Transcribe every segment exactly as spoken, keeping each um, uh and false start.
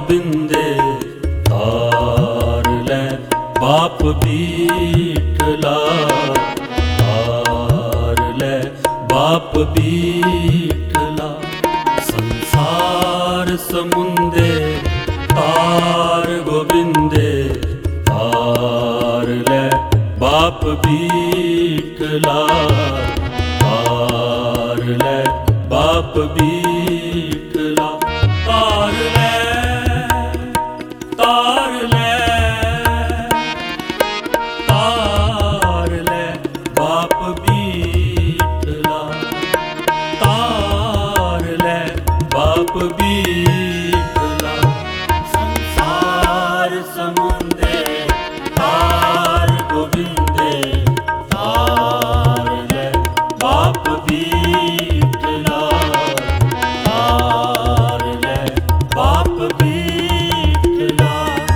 ਗੋਬਿੰਦੇ ਤਾਰ ਲੈ ਬਾਪ ਬੀਠਲਾ, ਤਾਰ ਲੈ ਬਾਪ ਬੀਠਲਾ। ਸੰਸਾਰ ਸਮੁੰਦੇ ਤਾਰ ਗੋਬਿੰਦੇ ਤਾਰ ਲੈ ਬਾਪ ਬੀਠਲਾ, ਤਾਰ ਲੈ ਬਾਪ ਬੀਠਲਾ। ਤਾਰ ਲੈ ਤਾਰ ਲੈ ਤਾਰ ਲੈ ਬਾਪ ਬੀਠਲਾ, ਤਾਰ ਲੈ ਬਾਪ ਬੀਠਲਾ। ਸੰਸਾਰ ਸਮੁੰਦੇ ਤਾਰ ਗੋਬਿੰਦੇ ਤਾਰ ਲੈ ਬਾਪ ਬੀਠਲਾ, ਤਾਰ ਲੈ ਬਾਪ ਬੀਠਲਾ।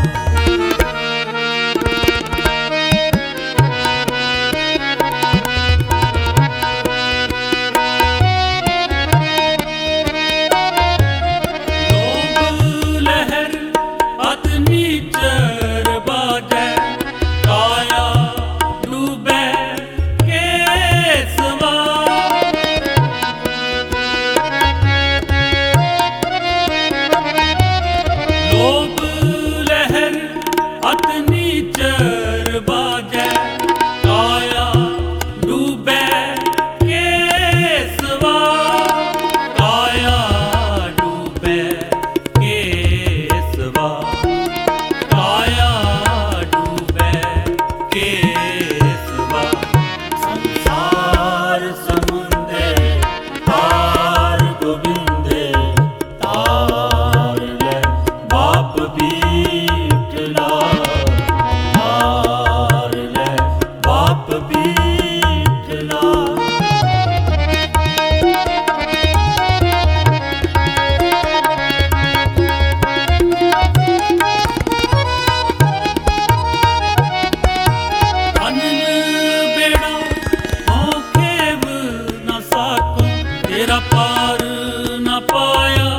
तेरा पार न पाया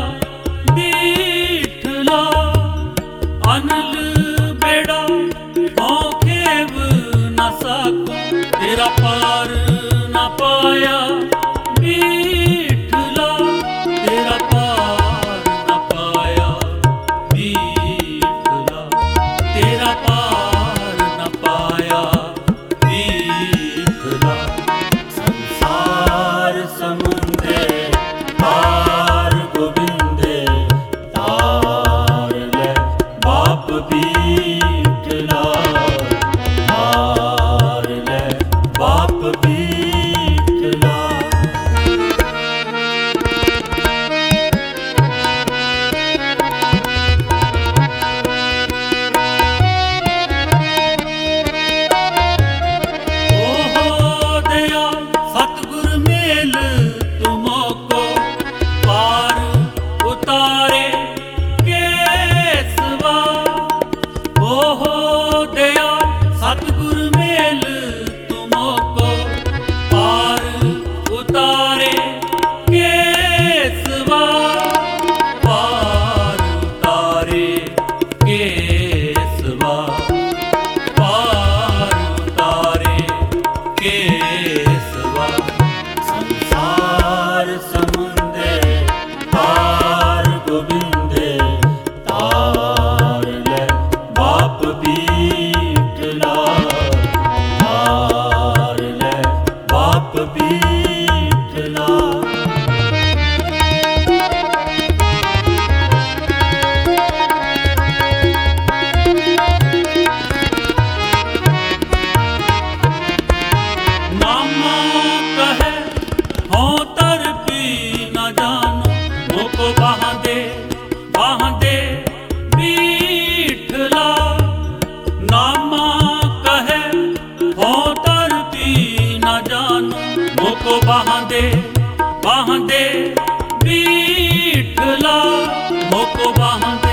बीठला, अनिल बेड़ा औखेव न साको। तेरा पार न पाया बीठला, तेरा पार न पाया बीठला, तेरा पार न पाया बीठला। संसार समुद्र तार गोविंदे तार ले बाप बीठला, तार ले बाप बीठला। ओहो दया सतगुर मेल तुमको पार उतारे केसवा। ओहो दया सतगुर मेल तुमको पार उतारे केसवा, पार उतारे केसवा, पार उतारे केसवा। संसार समुंदे तार गोविंदे तार ले बाप बीठला, तार ले बाप बीठला। नामा कहे हों तर पी न जानो, मोको बाहाँ दे बाहाँ दे बीठला। नामा कहे हों तर पी न जानो, मोको बाहाँ दे बाहाँ दे बीठला, मोको बाहाँ दे